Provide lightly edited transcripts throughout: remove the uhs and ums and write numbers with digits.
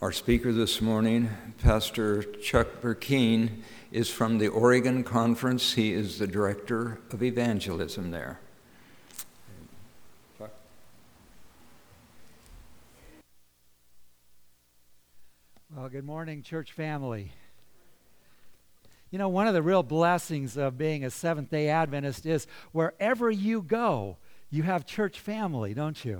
Our speaker this morning, Pastor Chuck Burkeen, is from the Oregon Conference. He is the director of evangelism there. Chuck? Well, good morning, church family. You know, one of the real blessings of being a Seventh-day Adventist is wherever you go, you have church family, don't you?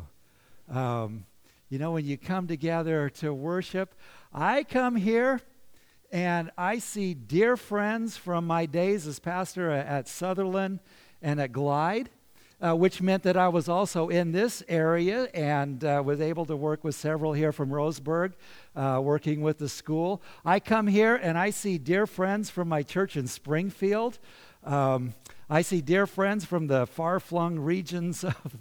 You know, when you come together to worship, I come here and I see dear friends from my days as pastor at Sutherland and at Glide, which meant that I was also in this area and was able to work with several here from Roseburg, working with the school. I come here and I see dear friends from my church in Springfield. I see dear friends from the far-flung regions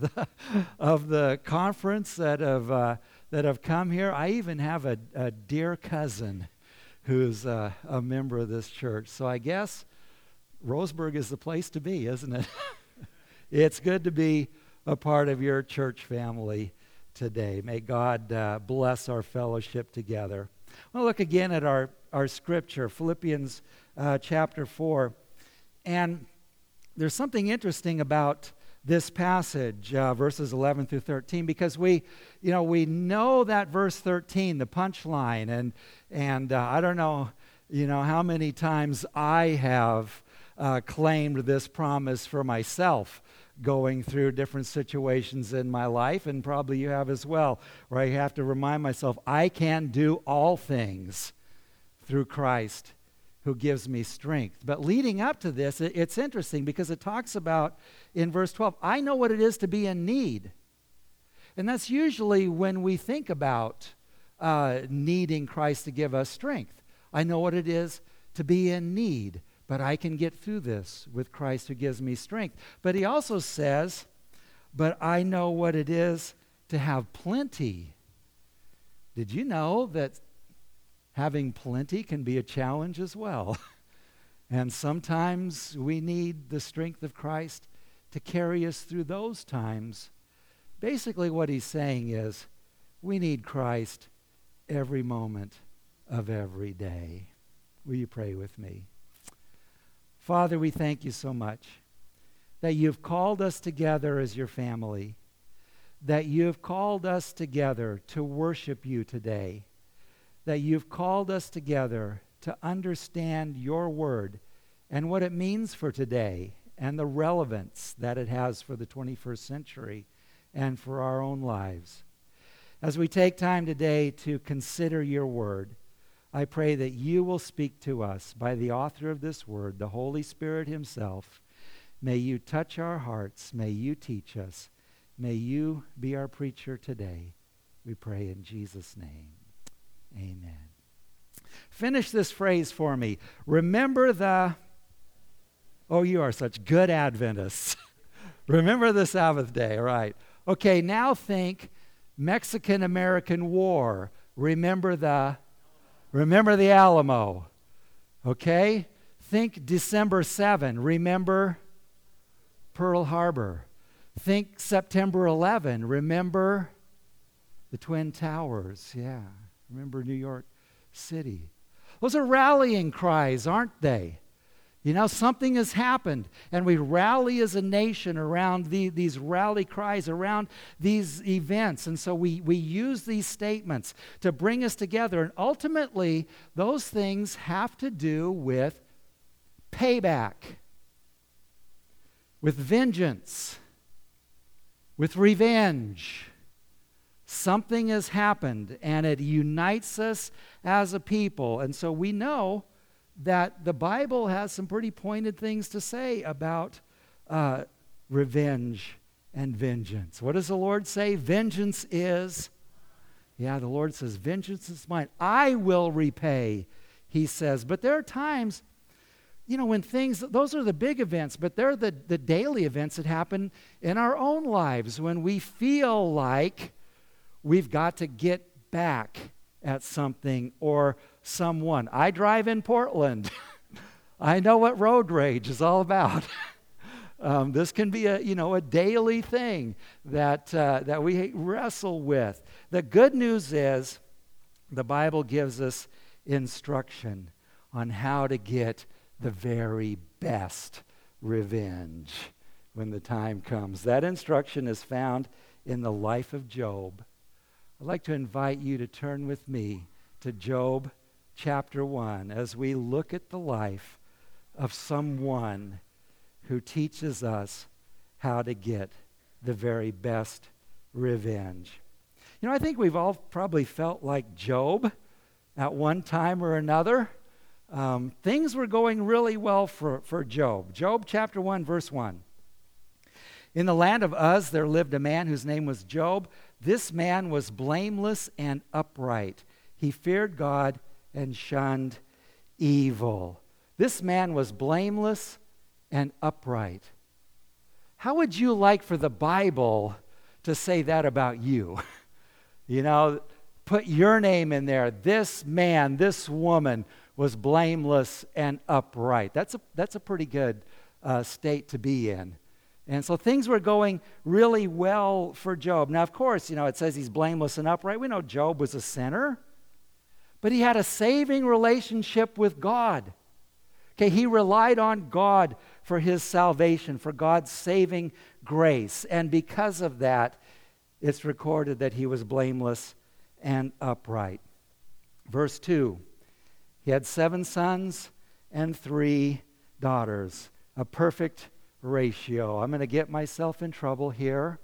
of the conference that have come here. I even have a dear cousin who's a member of this church. So I guess Roseburg is the place to be, isn't it? It's good to be a part of your church family today. May God bless our fellowship together. We'll look again at our scripture, Philippians chapter 4. And there's something interesting about this passage, verses 11 through 13, because we know that verse 13, the punchline, and I don't know, how many times I have claimed this promise for myself going through different situations in my life, and probably you have as well, where I have to remind myself, I can do all things through Christ who gives me strength. But leading up to this, it's interesting because it talks about, in verse 12, I know what it is to be in need. And that's usually when we think about needing Christ to give us strength. I know what it is to be in need, but I can get through this with Christ who gives me strength. But he also says, but I know what it is to have plenty. Did you know that having plenty can be a challenge as well? And sometimes we need the strength of Christ to carry us through those times. Basically what he's saying is, we need Christ every moment of every day. Will you pray with me? Father, we thank you so much that you've called us together as your family, that you've called us together to worship you today, that you've called us together to understand your word and what it means for today and the relevance that it has for the 21st century and for our own lives. As we take time today to consider your word, I pray that you will speak to us by the author of this word, the Holy Spirit himself. May you touch our hearts. May you teach us. May you be our preacher today. We pray in Jesus' name. Amen. Finish this phrase for me. Remember the... Oh, you are such good Adventists. Remember the Sabbath day, right? Okay, now think Mexican-American War. Remember the Alamo. Okay? Think December 7. Remember Pearl Harbor. Think September 11. Remember the Twin Towers. Yeah. Remember New York City. Those are rallying cries, aren't they? You know, something has happened, and we rally as a nation around these rally cries, around these events. And so we use these statements to bring us together. And ultimately, those things have to do with payback, with vengeance, with revenge. Something has happened, and it unites us as a people. And so we know that the Bible has some pretty pointed things to say about revenge and vengeance. What does the Lord say? Vengeance is... Yeah, the Lord says, vengeance is mine. I will repay, he says. But there are times, when things, those are the big events, but they're the daily events that happen in our own lives when we feel like we've got to get back at something or someone. I drive in Portland. I know what road rage is all about. This can be a daily thing that we wrestle with. The good news is the Bible gives us instruction on how to get the very best revenge when the time comes. That instruction is found in the life of Job. I'd like to invite you to turn with me to Job chapter 1 as we look at the life of someone who teaches us how to get the very best revenge. You know, I think we've all probably felt like Job at one time or another. Things were going really well for Job. Job chapter 1, verse 1. In the land of Uz there lived a man whose name was Job. This man was blameless and upright. He feared God and shunned evil. This man was blameless and upright. How would you like for the Bible to say that about you? You know, put your name in there. This man, this woman was blameless and upright. That's a pretty good state to be in. And so things were going really well for Job. Now, of course, you know, it says he's blameless and upright. We know Job was a sinner, but he had a saving relationship with God. Okay, he relied on God for his salvation, for God's saving grace. And because of that, it's recorded that he was blameless and upright. Verse 2, he had 7 sons and 3 daughters, a perfect ratio. I'm going to get myself in trouble here.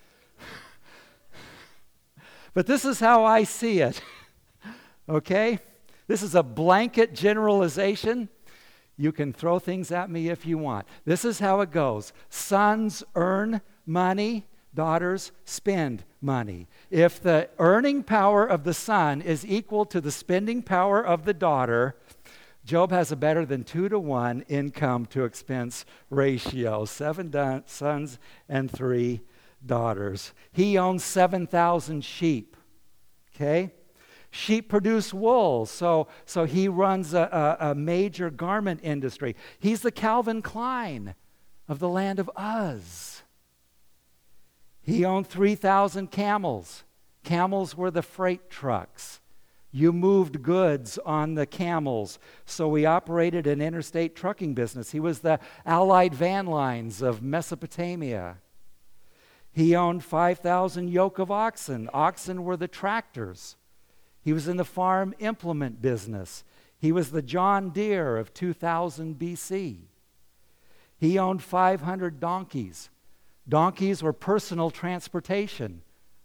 But this is how I see it. Okay? This is a blanket generalization. You can throw things at me if you want. This is how it goes. Sons earn money, daughters spend money. If the earning power of the son is equal to the spending power of the daughter, Job has a better than 2-to-1 income to expense ratio. 7 sons and 3 daughters. He owns 7,000 sheep. Okay? Sheep produce wool, so he runs a major garment industry. He's the Calvin Klein of the land of Uz. He owned 3,000 camels. Camels were the freight trucks. You moved goods on the camels, so he operated an interstate trucking business. He was the Allied Van Lines of Mesopotamia. He owned 5,000 yoke of oxen. Oxen were the tractors. He was in the farm implement business. He was the John Deere of 2000 BC. He owned 500 donkeys. Donkeys were personal transportation,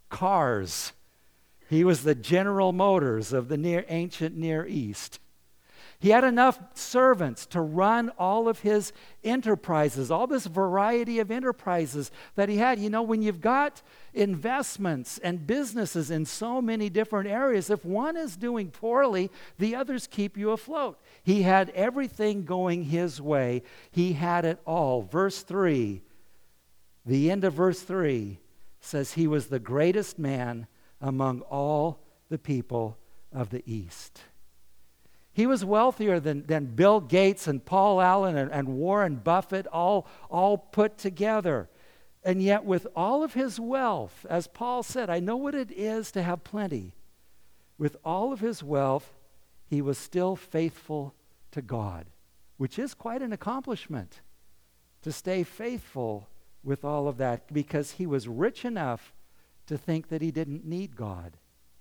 cars. He was the General Motors of the ancient Near East. He had enough servants to run all of his enterprises, all this variety of enterprises that he had. You know, when you've got investments and businesses in so many different areas, if one is doing poorly, the others keep you afloat. He had everything going his way. He had it all. Verse 3, the end of verse 3 says he was the greatest man among all the people of the East. He was wealthier than Bill Gates and Paul Allen and Warren Buffett all put together. And yet with all of his wealth, as Paul said, I know what it is to have plenty. With all of his wealth, he was still faithful to God, which is quite an accomplishment to stay faithful with all of that, because he was rich enough to think that he didn't need God.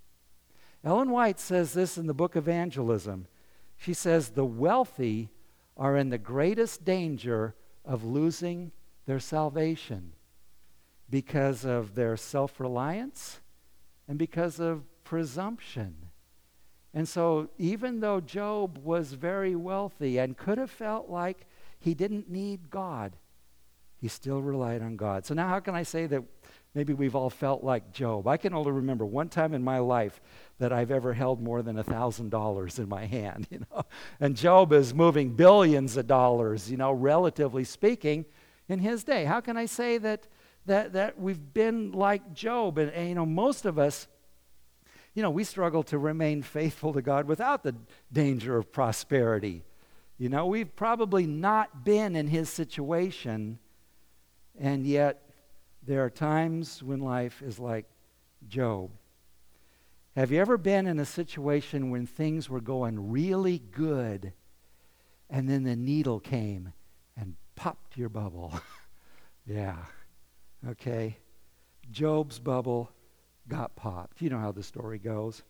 Ellen White says this in the book Evangelism. She says, the wealthy are in the greatest danger of losing their salvation because of their self-reliance and because of presumption. And so even though Job was very wealthy and could have felt like he didn't need God, he still relied on God. So now how can I say that maybe we've all felt like Job? I can only remember one time in my life that I've ever held more than $1,000 in my hand, you know. And Job is moving billions of dollars, you know, relatively speaking, in his day. How can I say that we've been like Job? And you know, most of us, you know, we struggle to remain faithful to God without the danger of prosperity. You know, we've probably not been in his situation, and yet there are times when life is like Job. Have you ever been in a situation when things were going really good and then the needle came and popped your bubble? Yeah. Okay. Job's bubble got popped. You know how the story goes.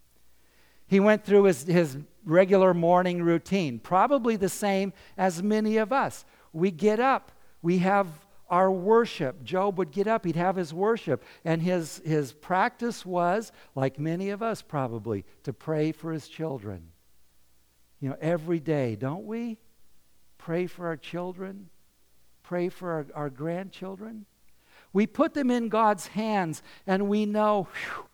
He went through his regular morning routine, probably the same as many of us. We get up, we have our worship. Job would get up, he'd have his worship, and his practice was, like many of us probably, to pray for his children. You know, every day, don't we? Pray for our children, pray for our grandchildren. We put them in God's hands, and we know,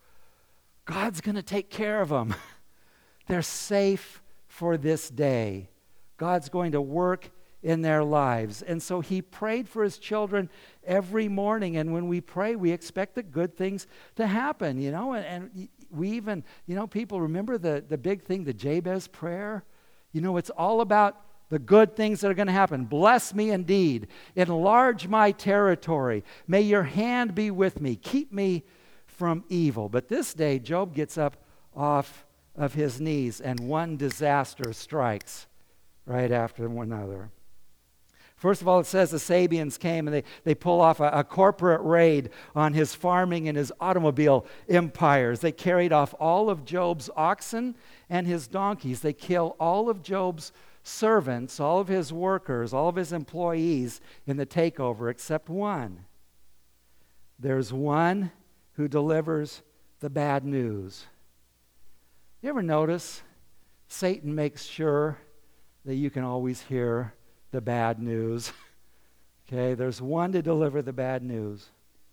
God's going to take care of them. They're safe for this day. God's going to work in their lives. And so he prayed for his children every morning. And when we pray, we expect the good things to happen, you know. And we even, you know, people remember the big thing, the Jabez prayer? You know, it's all about the good things that are going to happen. Bless me indeed. Enlarge my territory. May your hand be with me. Keep me from evil. But this day, Job gets up off of his knees and one disaster strikes right after one another. First of all, it says the Sabians came and they pull off a corporate raid on his farming and his automobile empires. They carried off all of Job's oxen and his donkeys. They kill all of Job's servants, all of his workers, all of his employees in the takeover except one. There's one who delivers the bad news. You ever notice Satan makes sure that you can always hear the bad news? Okay, there's one to deliver the bad news.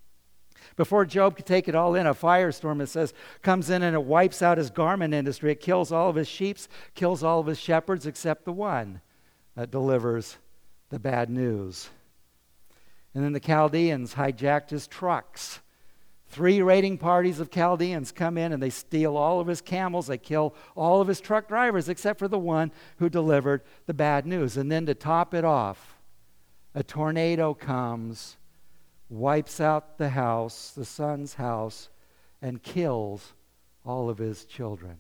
Before Job could take it all in, a firestorm, it says, comes in and it wipes out his garment industry. It kills all of his sheep, kills all of his shepherds except the one that delivers the bad news. And then the Chaldeans hijacked his trucks. 3 raiding parties of Chaldeans come in and they steal all of his camels. They kill all of his truck drivers except for the one who delivered the bad news. And then to top it off, a tornado comes, wipes out the house, the son's house, and kills all of his children.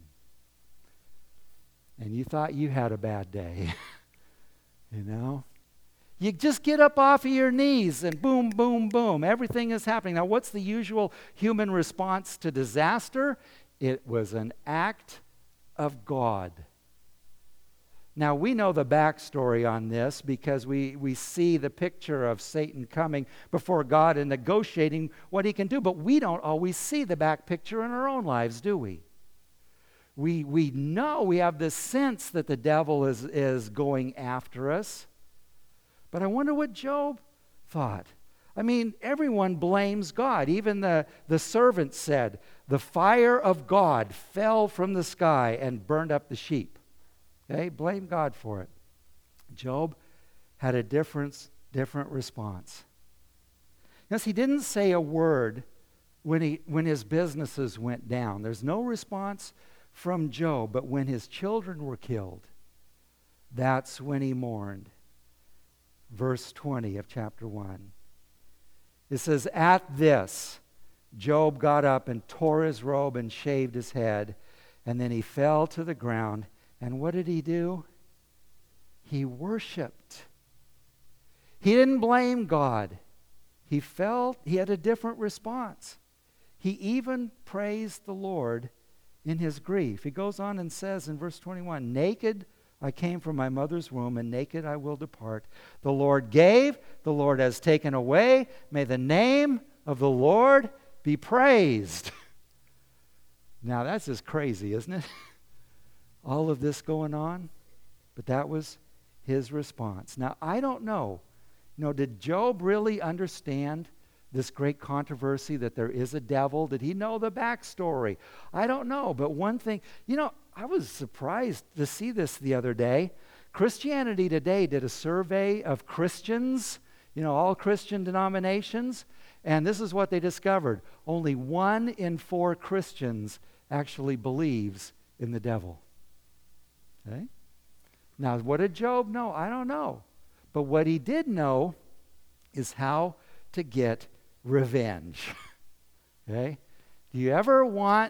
And you thought you had a bad day. You know? You just get up off of your knees and boom, boom, boom. Everything is happening. Now, what's the usual human response to disaster? It was an act of God. Now, we know the backstory on this because we see the picture of Satan coming before God and negotiating what he can do. But we don't always see the back picture in our own lives, do we? We know, we have this sense that the devil is going after us. But I wonder what Job thought. I mean, everyone blames God. Even the servant said, the fire of God fell from the sky and burned up the sheep. Okay, blame God for it. Job had a different response. Yes, he didn't say a word when his businesses went down. There's no response from Job, but when his children were killed, that's when he mourned. Verse 20 of chapter 1. It says, at this, Job got up and tore his robe and shaved his head, and then he fell to the ground. And what did he do? He worshiped. He didn't blame God. He had a different response. He even praised the Lord in his grief. He goes on and says in verse 21, naked I came from my mother's womb, and naked I will depart. The Lord gave, the Lord has taken away. May the name of the Lord be praised. Now that's just crazy, isn't it? All of this going on. But that was his response. Now, I don't know. Did Job really understand this great controversy that there is a devil? Did he know the backstory? I don't know. But one thing, I was surprised to see this the other day. Christianity Today did a survey of Christians, all Christian denominations, and this is what they discovered. Only 1 in 4 Christians actually believes in the devil. Okay? Now, what did Job know? I don't know. But what he did know is how to get revenge. Okay? Do you ever want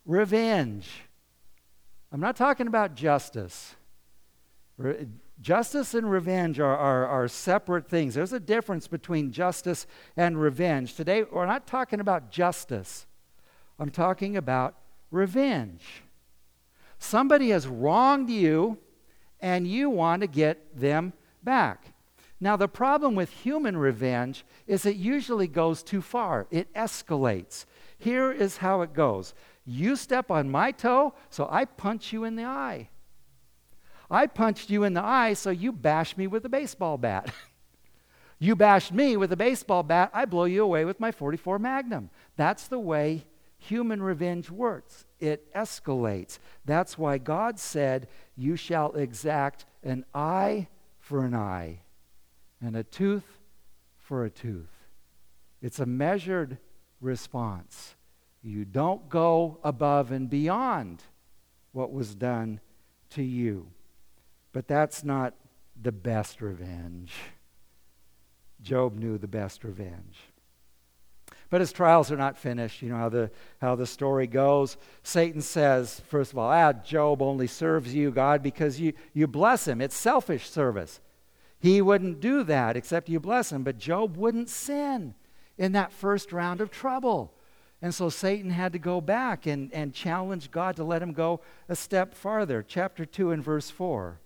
revenge. I'm not talking about justice. Justice and revenge are separate things. There's a difference between justice and revenge. Today, we're not talking about justice. I'm talking about revenge. Somebody has wronged you, and you want to get them back. Now, the problem with human revenge is it usually goes too far. It escalates. Here is how it goes. You step on my toe, so I punch you in the eye. I punched you in the eye, so you bash me with a baseball bat. You bashed me with a baseball bat, I blow you away with my .44 Magnum. That's the way human revenge works. It escalates. That's why God said, you shall exact an eye for an eye and a tooth for a tooth. It's a measured response. You don't go above and beyond what was done to you. But that's not the best revenge. Job knew the best revenge. But his trials are not finished. You know how the story goes. Satan says, first of all, Job only serves you, God, because you bless him. It's selfish service. He wouldn't do that except you bless him. But Job wouldn't sin in that first round of trouble. And so Satan had to go back and challenge God to let him go a step farther. Chapter 2 and verse 4.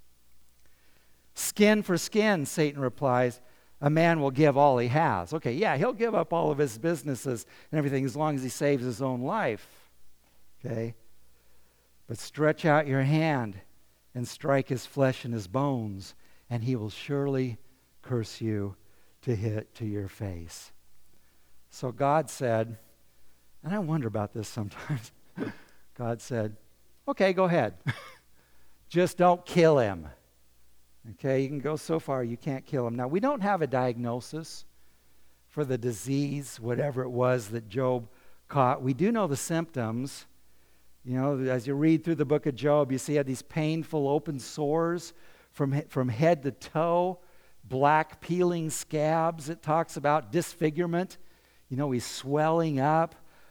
Skin for skin, Satan replies, a man will give all he has. Okay, yeah, he'll give up all of his businesses and everything as long as he saves his own life. Okay? But stretch out your hand and strike his flesh and his bones, and he will surely curse you to hit to your face. So God said, and I wonder about this sometimes, God said, okay, go ahead. Just don't kill him. Okay, you can go so far, you can't kill him. Now, we don't have a diagnosis for the disease, whatever it was that Job caught. We do know the symptoms. You know, as you read through the book of Job, you see he had these painful open sores from head to toe, black peeling scabs. It talks about disfigurement. You know, he's swelling up,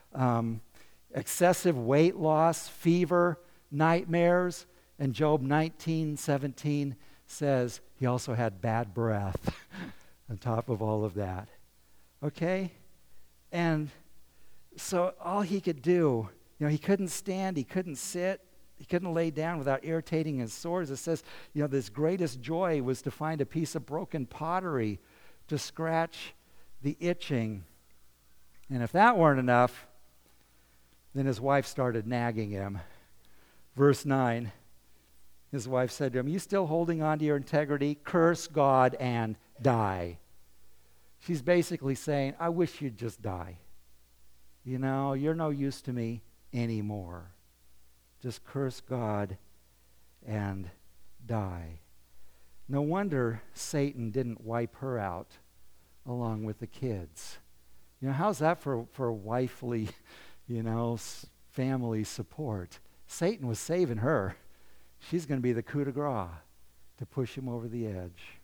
excessive weight loss, fever, nightmares. And Job 19:17 says he also had bad breath on top of all of that. Okay? And so all he could do, you know, he couldn't stand, he couldn't sit, he couldn't lay down without irritating his sores. It says, you know, his greatest joy was to find a piece of broken pottery to scratch the itching. And if that weren't enough, then his wife started nagging him. Verse 9. His wife said to him, you still holding on to your integrity? Curse God and die. She's basically saying, I wish you'd just die. You know, you're no use to me anymore. Just curse God and die. No wonder Satan didn't wipe her out along with the kids. You know, how's that for wifely, you know, family support? Satan was saving her. She's going to be the coup de grace to push him over the edge.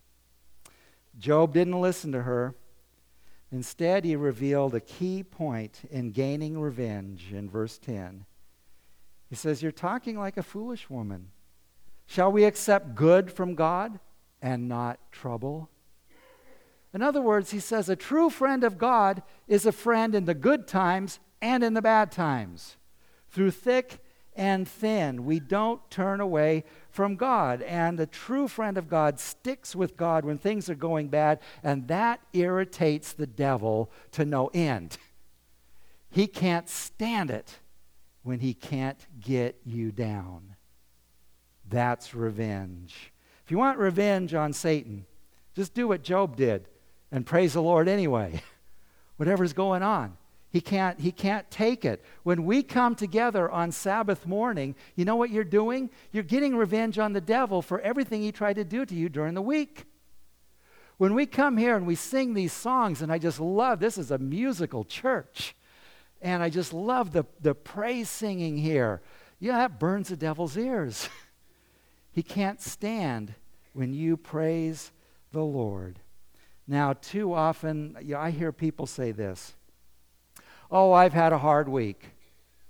Job didn't listen to her. Instead, he revealed a key point in gaining revenge in verse 10. He says, you're talking like a foolish woman. Shall we accept good from God and not trouble? In other words, he says, a true friend of God is a friend in the good times and in the bad times. Through thick and thin, we don't turn away from God. And a true friend of God sticks with God when things are going bad, and that irritates the devil to no end. He can't stand it when he can't get you down. That's revenge. If you want revenge on Satan, just do what Job did and praise the Lord anyway. Whatever's going on. He can't take it. When we come together on Sabbath morning, you know what you're doing? You're getting revenge on the devil for everything he tried to do to you during the week. When we come here and we sing these songs, and I just love, this is a musical church, and I just love the praise singing here. Yeah, that burns the devil's ears. He can't stand when you praise the Lord. Now, too often, I hear people say this. Oh, I've had a hard week.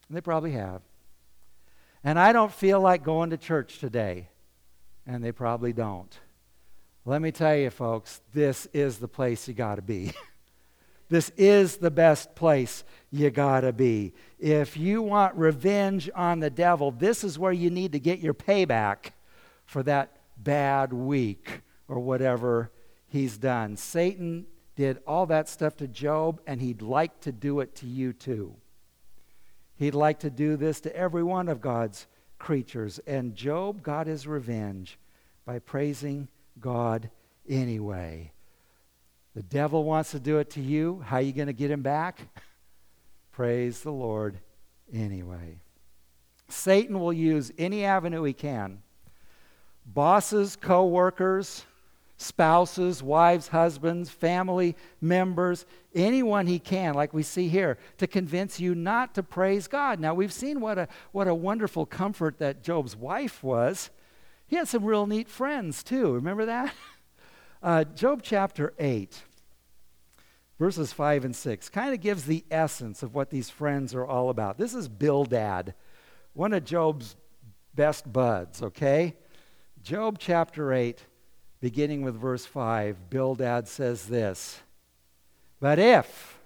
And they probably have. And I don't feel like going to church today. And they probably don't. Let me tell you, folks, this is the place you got to be. This is the best place you got to be. If you want revenge on the devil, this is where you need to get your payback for that bad week or whatever he's done. Satan did all that stuff to Job, and he'd like to do it to you too. He'd like to do this to every one of God's creatures. And Job got his revenge by praising God anyway. The devil wants to do it to you. How are you going to get him back? Praise the Lord anyway. Satan will use any avenue he can. Bosses, co-workers, spouses, wives, husbands, family members, anyone he can, like we see here, to convince you not to praise God. Now, we've seen what a wonderful comfort that Job's wife was. He had some real neat friends, too. Remember that? Job chapter 8, verses 5 and 6, kind of gives the essence of what these friends are all about. This is Bildad, one of Job's best buds, okay? Job chapter 8, beginning with verse 5, Bildad says this, "But if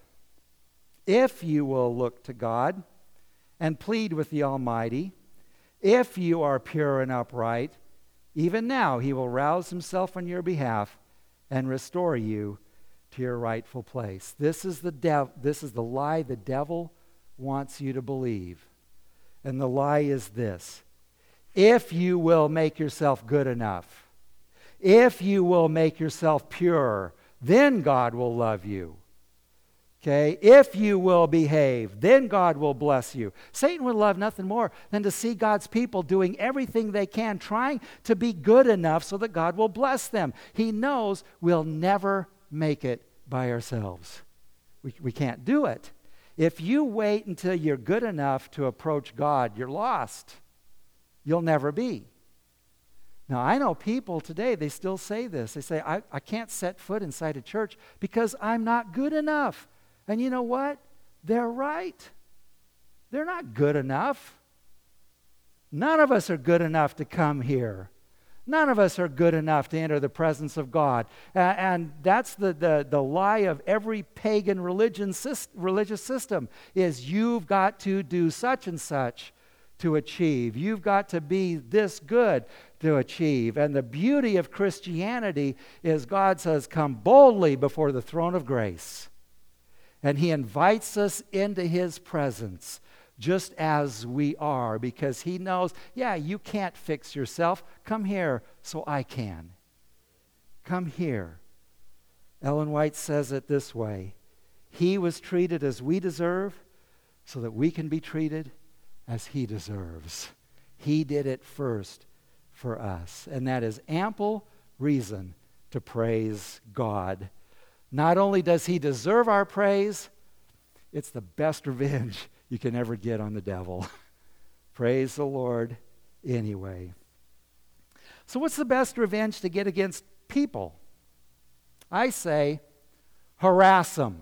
you will look to God and plead with the Almighty, if you are pure and upright, even now he will rouse himself on your behalf and restore you to your rightful place." This is the lie the devil wants you to believe. And the lie is this: if you will make yourself good enough, if you will make yourself pure, then God will love you. Okay? If you will behave, then God will bless you. Satan would love nothing more than to see God's people doing everything they can, trying to be good enough so that God will bless them. He knows we'll never make it by ourselves. We can't do it. If you wait until you're good enough to approach God, you're lost. You'll never be. Now, I know people today, they still say this. They say, I can't set foot inside a church because I'm not good enough. And you know what? They're right. They're not good enough. None of us are good enough to come here. None of us are good enough to enter the presence of God. And that's the lie of every pagan religious system, is you've got to do such and such to achieve. You've got to be this good to achieve. And the beauty of Christianity is God says, come boldly before the throne of grace. And he invites us into his presence just as we are, because he knows, yeah, you can't fix yourself. Come here so I can. Come here. Ellen White says it this way: he was treated as we deserve so that we can be treated as he deserves. He did it first for us. And that is ample reason to praise God. Not only does he deserve our praise, it's the best revenge you can ever get on the devil. Praise the Lord anyway. So what's the best revenge to get against people? I say, harass them.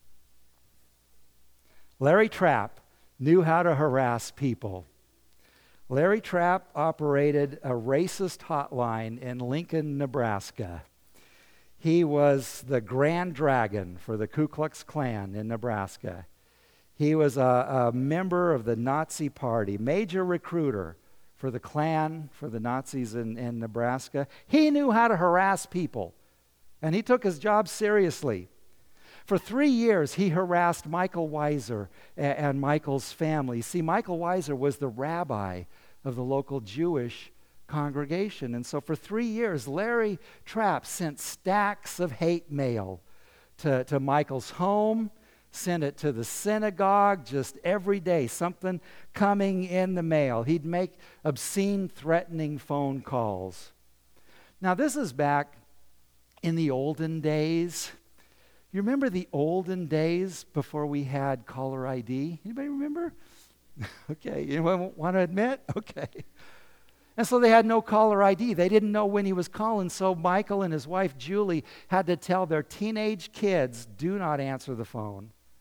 Larry Trapp knew how to harass people. Larry Trapp operated a racist hotline in Lincoln, Nebraska. He was the Grand Dragon for the Ku Klux Klan in Nebraska. He was a member of the Nazi Party, major recruiter for the Klan, for the Nazis in Nebraska. He knew how to harass people, and he took his job seriously. For 3 years, he harassed Michael Weiser and Michael's family. See, Michael Weiser was the rabbi of the local Jewish congregation. And so for 3 years, Larry Trapp sent stacks of hate mail to Michael's home, sent it to the synagogue just every day, something coming in the mail. He'd make obscene, threatening phone calls. Now, this is back in the olden days. You remember the olden days before we had caller ID? Anybody remember? Okay, anyone want to admit? Okay. And so they had no caller ID. They didn't know when he was calling, so Michael and his wife Julie had to tell their teenage kids, do not answer the phone.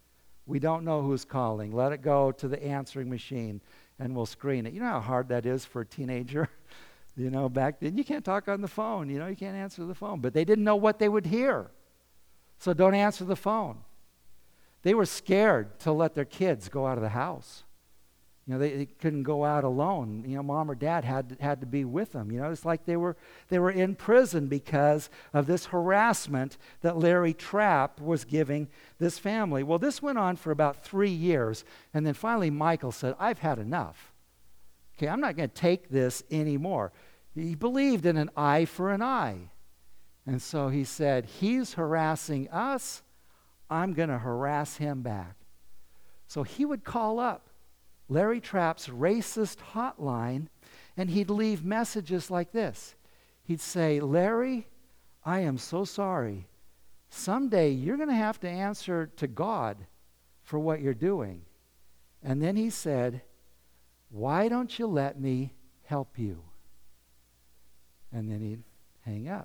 We don't know who's calling. Let it go to the answering machine, and we'll screen it. You know how hard that is for a teenager? Back then, you can't talk on the phone. You can't answer the phone. But they didn't know what they would hear. So don't answer the phone. They were scared to let their kids go out of the house. They couldn't go out alone. Mom or dad had to be with them. It's like they were in prison because of this harassment that Larry Trapp was giving this family. Well, this went on for about 3 years, and then finally Michael said, "I've had enough. Okay, I'm not going to take this anymore." He believed in an eye for an eye. And so he said, "He's harassing us. I'm going to harass him back." So he would call up Larry Trapp's racist hotline, and he'd leave messages like this. He'd say, "Larry, I am so sorry. Someday you're going to have to answer to God for what you're doing." And then he said, "Why don't you let me help you?" And then he'd hang up.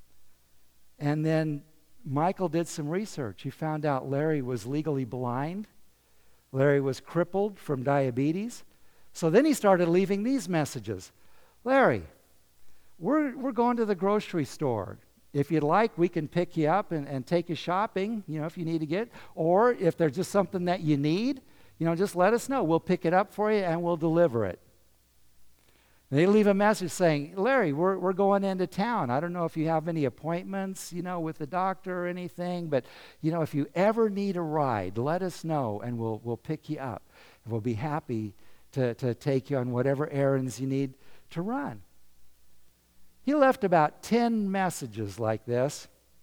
And then Michael did some research. He found out Larry was legally blind. Larry was crippled from diabetes. So then he started leaving these messages. "Larry, we're going to the grocery store. If you'd like, we can pick you up and take you shopping, if you need to get. Or if there's just something that you need, just let us know. We'll pick it up for you and we'll deliver it." They leave a message saying, "Larry, we're going into town. I don't know if you have any appointments, with the doctor or anything, but, if you ever need a ride, let us know and we'll pick you up. And we'll be happy to take you on whatever errands you need to run." He left about 10 messages like this.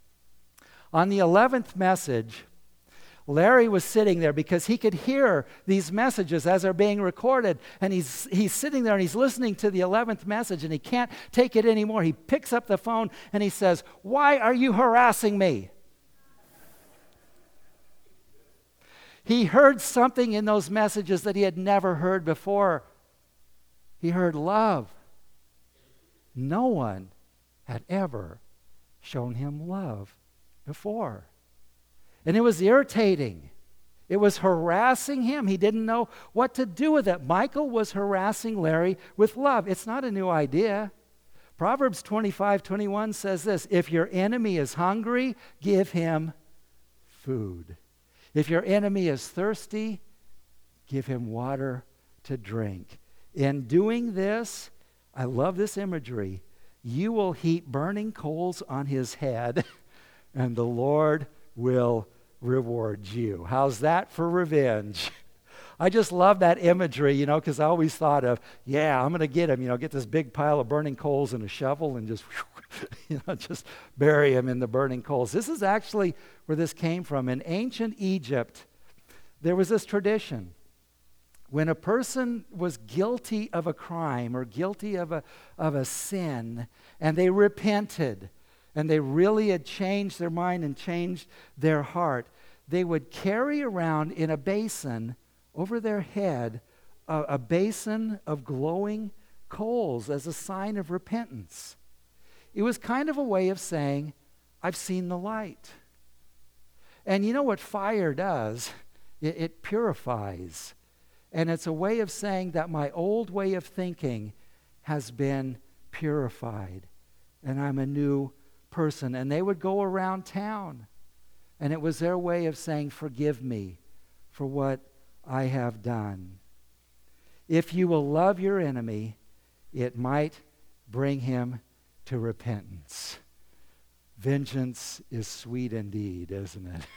On the 11th message, Larry was sitting there because he could hear these messages as they're being recorded, and he's sitting there and he's listening to the 11th message, and he can't take it anymore. He picks up the phone and he says, "Why are you harassing me?" He heard something in those messages that he had never heard before. He heard love. No one had ever shown him love before. And it was irritating. It was harassing him. He didn't know what to do with it. Michael was harassing Larry with love. It's not a new idea. Proverbs 25:21 says this, "If your enemy is hungry, give him food. If your enemy is thirsty, give him water to drink." In doing this, I love this imagery, you will heap burning coals on his head, and the Lord will reward you. How's that for revenge? I just love that imagery, because I always thought of, I'm going to get him, get this big pile of burning coals and a shovel and just, just bury him in the burning coals. This is actually where this came from. In ancient Egypt, there was this tradition. When a person was guilty of a crime or guilty of a sin, and they repented, and they really had changed their mind and changed their heart, they would carry around in a basin over their head a basin of glowing coals as a sign of repentance. It was kind of a way of saying, "I've seen the light." And you know what fire does? It purifies. And it's a way of saying that my old way of thinking has been purified, and I'm a new person. And they would go around town, and it was their way of saying, "Forgive me for what I have done." If you will love your enemy, it might bring him to repentance. Vengeance is sweet indeed, isn't it?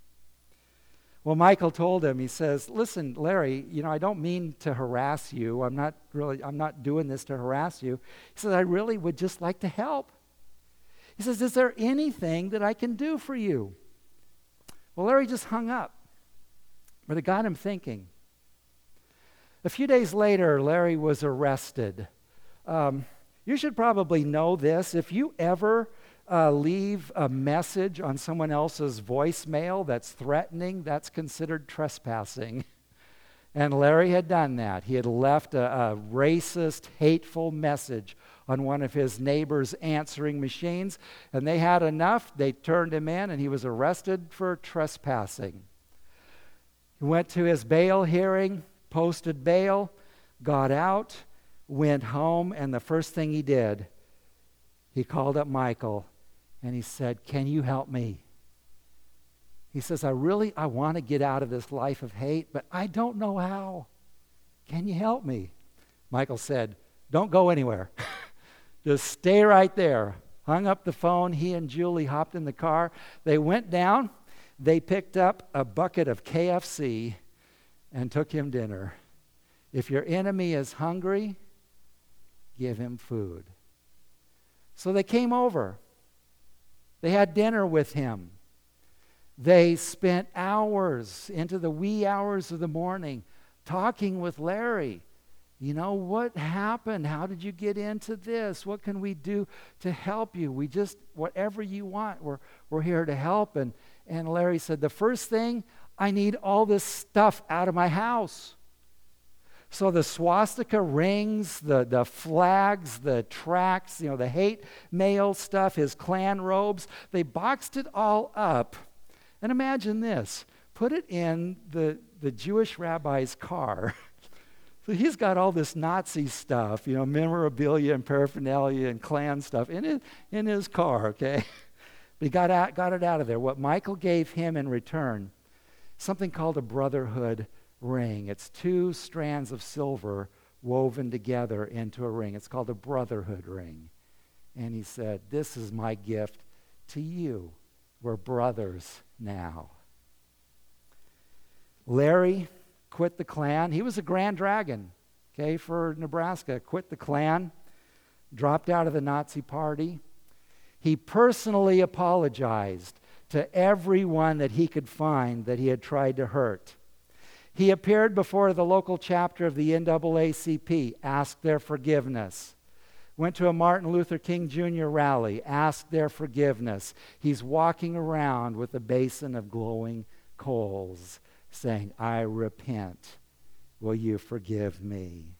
Well, Michael told him, he says, "Listen, Larry, I don't mean to harass you. I'm not doing this to harass you." He says, "I really would just like to help." He says, "Is there anything that I can do for you?" Well, Larry just hung up, but it got him thinking. A few days later, Larry was arrested. You should probably know this. If you ever leave a message on someone else's voicemail that's threatening, that's considered trespassing. And Larry had done that. He had left a racist, hateful message on one of his neighbor's answering machines, and they had enough. They turned him in, and he was arrested for trespassing. He went to his bail hearing, posted bail, got out, went home, and the first thing he did, he called up Michael and he said, "Can you help me?" He says, I want to get out of this life of hate, but I don't know how. Can you help me? Michael said, "Don't go anywhere. Just stay right there." Hung up the phone. He and Julie hopped in the car. They went down. They picked up a bucket of KFC and took him dinner. If your enemy is hungry, give him food. So they came over. They had dinner with him. They spent hours into the wee hours of the morning talking with Larry. You know, what happened? How did you get into this? What can we do to help you? Whatever you want, we're here to help. And Larry said, the first thing, I need all this stuff out of my house. So the swastika rings, the flags, the tracts, the hate mail stuff, his Klan robes, they boxed it all up. And imagine this, put it in the Jewish rabbi's car. So he's got all this Nazi stuff, memorabilia and paraphernalia and Klan stuff in his car, okay? But he got it out of there. What Michael gave him in return, something called a brotherhood ring. It's 2 strands of silver woven together into a ring. It's called a brotherhood ring. And he said, "This is my gift to you. We're brothers now." Larry quit the Klan. He was a Grand Dragon, okay, for Nebraska. Quit the Klan, dropped out of the Nazi Party. He personally apologized to everyone that he could find that he had tried to hurt. He appeared before the local chapter of the NAACP, asked their forgiveness. Went to a Martin Luther King Jr. rally, asked their forgiveness. He's walking around with a basin of glowing coals, saying, "I repent. Will you forgive me?"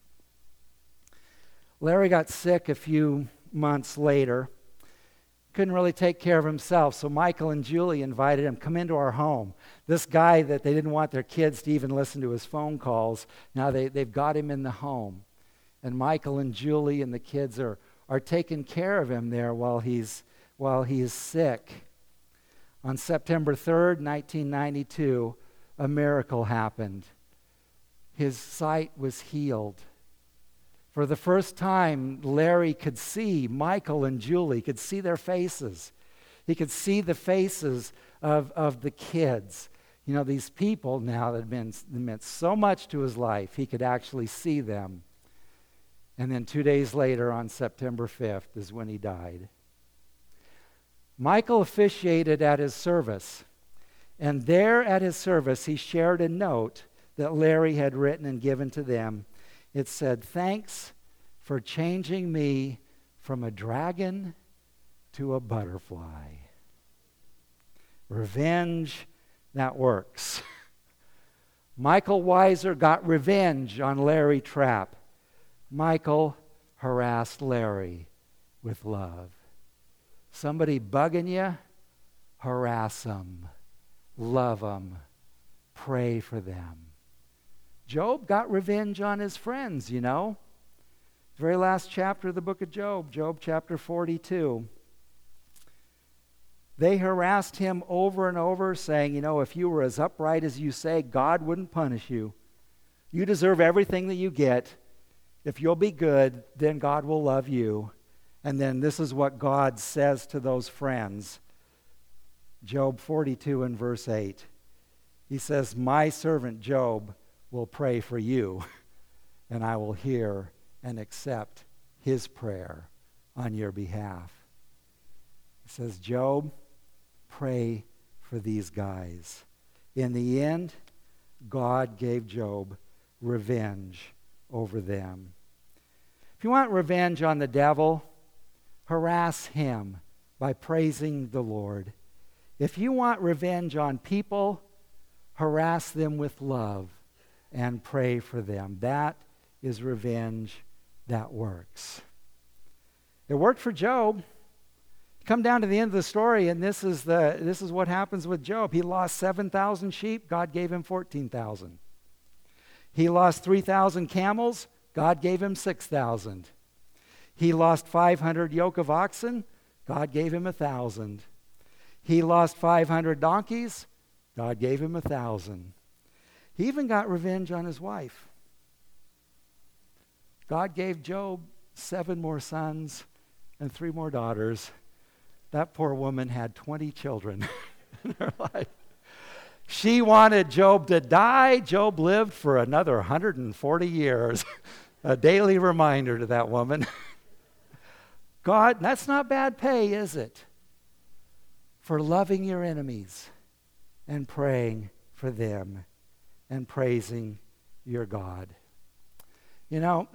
Larry got sick a few months later. Couldn't really take care of himself, so Michael and Julie invited him, "Come into our home." This guy that they didn't want their kids to even listen to his phone calls, now they've got him in the home. And Michael and Julie and the kids are taking care of him there while he's sick. On September 3rd, 1992, a miracle happened. His sight was healed. For the first time, Larry could see Michael and Julie, could see their faces. He could see the faces of the kids. These people now that meant so much to his life, he could actually see them. And then 2 days later, on September 5th, is when he died. Michael officiated at his service. And there at his service, he shared a note that Larry had written and given to them. It said, "Thanks for changing me from a dragon to a butterfly." Revenge that works. Michael Weiser got revenge on Larry Trapp. Michael harassed Larry with love. Somebody bugging you, harass them. Love them. Pray for them. Job got revenge on his friends, The very last chapter of the book of Job, Job chapter 42. They harassed him over and over, saying, if you were as upright as you say, God wouldn't punish you. You deserve everything that you get. If you'll be good, then God will love you. And then this is what God says to those friends. Job 42 and verse 8. He says, "My servant Job will pray for you, and I will hear and accept his prayer on your behalf." He says, "Job, pray for these guys." In the end, God gave Job revenge over them. If you want revenge on the devil, harass him by praising the Lord. If you want revenge on people, harass them with love and pray for them. That is revenge that works. It worked for Job. Come down to the end of the story, and this is what happens with Job. He lost 7,000 sheep. God gave him 14,000. He lost 3,000 camels. God gave him 6,000. He lost 500 yoke of oxen. God gave him 1,000. He lost 500 donkeys. God gave him 1,000. He even got revenge on his wife. God gave Job 7 more sons and 3 more daughters. That poor woman had 20 children in her life. She wanted Job to die. Job lived for another 140 years. A daily reminder to that woman. God, that's not bad pay, is it? For loving your enemies and praying for them and praising your God. You know,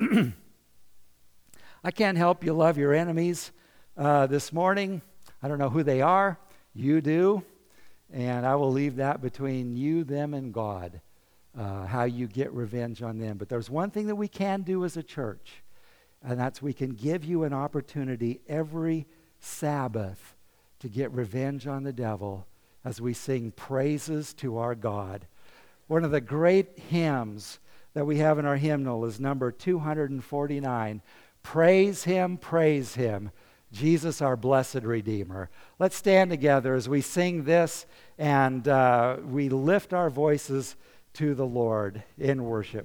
I can't help you love your enemies. This morning, I don't know who they are. You do. And I will leave that between you, them, and God, how you get revenge on them. But there's one thing that we can do as a church, and that's we can give you an opportunity every Sabbath to get revenge on the devil as we sing praises to our God. One of the great hymns that we have in our hymnal is number 249. Praise Him, Jesus our blessed Redeemer. Let's stand together as we sing this and we lift our voices to the Lord in worship.